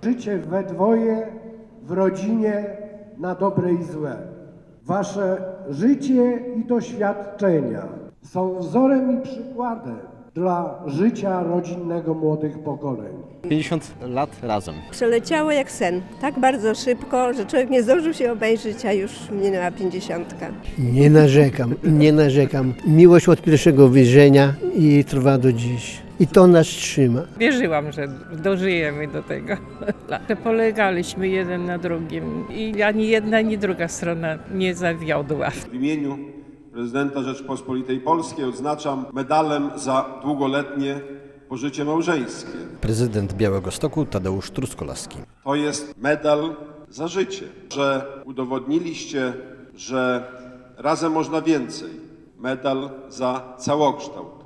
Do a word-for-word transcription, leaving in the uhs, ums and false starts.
Życie we dwoje, w rodzinie, na dobre i złe. Wasze życie i doświadczenia są wzorem i przykładem dla życia rodzinnego młodych pokoleń. pięćdziesiąt lat razem. Przeleciało jak sen, tak bardzo szybko, że człowiek nie zdążył się obejrzeć, a już minęła pięćdziesiątka. Nie narzekam, nie narzekam. Miłość od pierwszego wejrzenia i trwa do dziś. I to nas trzyma. Wierzyłam, że dożyjemy do tego. Polegaliśmy jeden na drugim i ani jedna, ani druga strona nie zawiodła. W imieniu prezydenta Rzeczypospolitej Polskiej odznaczam medalem za długoletnie pożycie małżeńskie. Prezydent Białegostoku Tadeusz Truskolaski. To jest medal za życie, że udowodniliście, że razem można więcej. Medal za całokształt.